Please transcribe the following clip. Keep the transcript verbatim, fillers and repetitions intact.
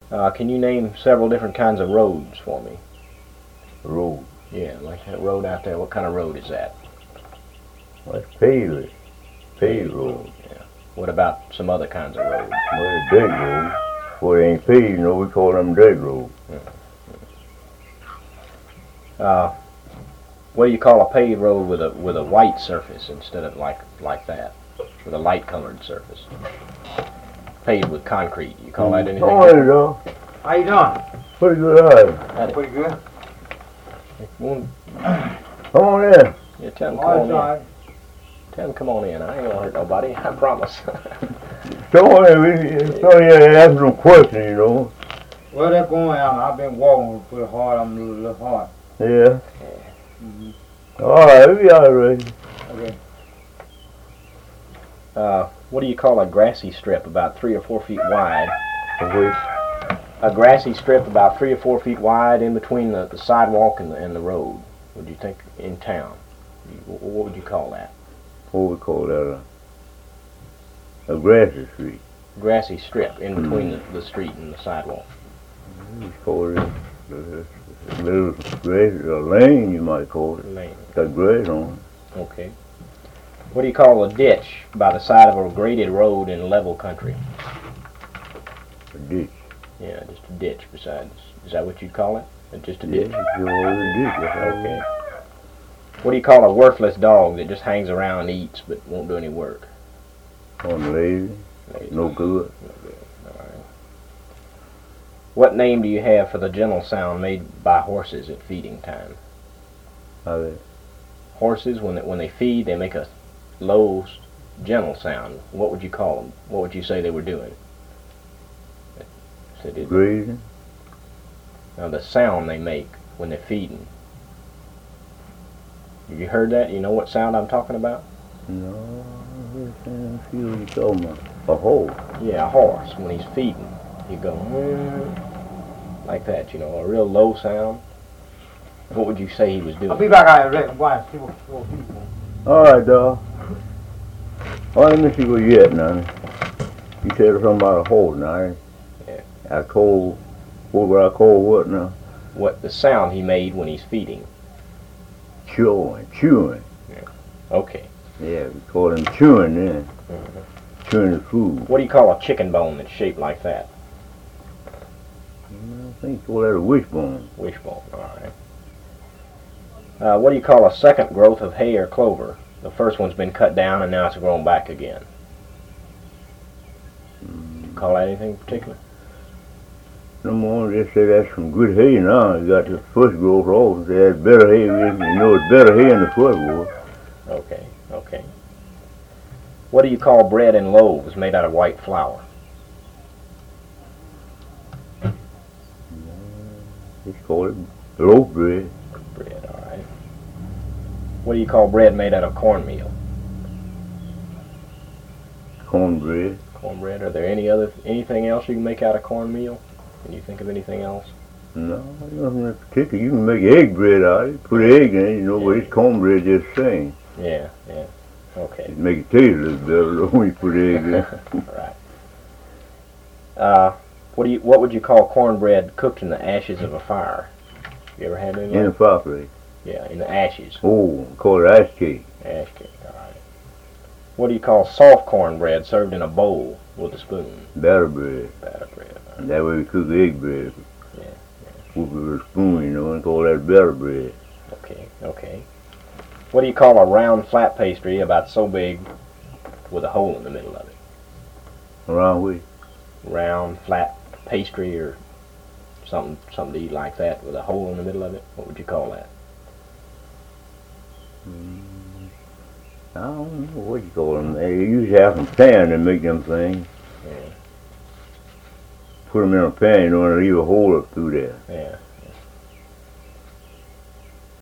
Uh, can you name several different kinds of roads for me? Road. Yeah, like that road out there. What kind of road is that? Well, that's paved. Paved road. Yeah. What about some other kinds of roads? Well, it's dirt road. Well, it ain't paved, you know, we call them dirt road. Uh, what do you call a paved road with a with a white surface instead of like like that, with a light colored surface? Paved with concrete. You call that anything? Oh, there you go. How you doing? Pretty good eye. Howdy. Pretty good. Well, Come on in. yeah, tell him come All on in. right. Tell him come on in. I ain't gonna hurt nobody. I promise. Come on in. We so yeah, ask some questions, you know. Well, they're going on. I've been walking pretty hard. I'm a little, little hard. Yeah. Mm-hmm. All right, we all ready. Okay. Uh, what do you call a grassy strip about three or four feet wide? Okay. A grassy strip about three or four feet wide in between the, the sidewalk and the, and the road. Would you think in town? You- What would you call that? What we call that? A, a grassy street. Grassy strip in between the, the street and the sidewalk. We call it a, a little grass, a lane, you might call it. Lane. Got grass on it. Okay. What do you call a ditch by the side of a graded road in level country? A ditch. Yeah, just a ditch besides. Is that what you'd call it? Uh, Just a Yeah, ditch? you call it a ditch. That's how it Okay. What do you call a worthless dog that just hangs around and eats but won't do any work? is. On lazy, Lazy. no good. No good. All right. What name do you have for the gentle sound made by horses at feeding time? How that? Horses, when they, when they feed, they make a low, gentle sound. What would you call them? What would you say they were doing? So did, Grazing. now the sound they make when they're feeding. Have you heard that? You know what sound I'm talking about? No, I can't feel what you're talking about. A hole. Yeah, a horse, when he's feeding, he go "Mm," like that, you know, a real low sound. What would you say he was I'll doing? be back out here. Why? See what, see what people. All right, dog. Oh, let me see what you at now. You said something about a hole now. Yeah. I call, what would I call what now? What the sound he made when he's feeding. Chewing, chewing. Okay. Yeah, we call him chewing then. Mhm. Chewing the food. What do you call a chicken bone that's shaped like that? I think you call that a wishbone. Wishbone, all right. Uh, what do you call a second growth of hay or clover? The first one's been cut down and now it's grown back again. Do you call that anything particular? No more, just say that's some good hay now. You got the first growth off. They had better hay. You know it's better hay in the first growth. Okay, okay. What do you call bread in loaves made out of white flour? Just call it loaf bread. Bread, all right. What do you call bread made out of cornmeal? Cornbread. Cornbread. Are there any other anything else you can make out of cornmeal? Can you think of anything else? No, nothing in particular. You can make egg bread out of it. Put egg in it, you know, but it's cornbread just the same. Yeah, yeah. Okay. It make it taste a little better though when you put egg in. Right. Uh, what do you? What would you call cornbread cooked in the ashes of a fire? You ever had any? In the fireplace. Yeah, in the ashes. Oh, call it ice cake. Ash cake. All right. What do you call soft cornbread served in a bowl with a spoon? Batter bread. Batter bread. All right. And that way we cook egg bread. Yeah, With a spoon, you know, and call that batter bread. Okay, okay. What do you call a round flat pastry about so big with a hole in the middle of it? Around way. Round flat pastry or something something to eat like that with a hole in the middle of it? What would you call that? Mm, I don't know what you call them. They usually have some pan to make them things. Yeah, Put them in a pan, you know, and leave a hole up through there. yeah.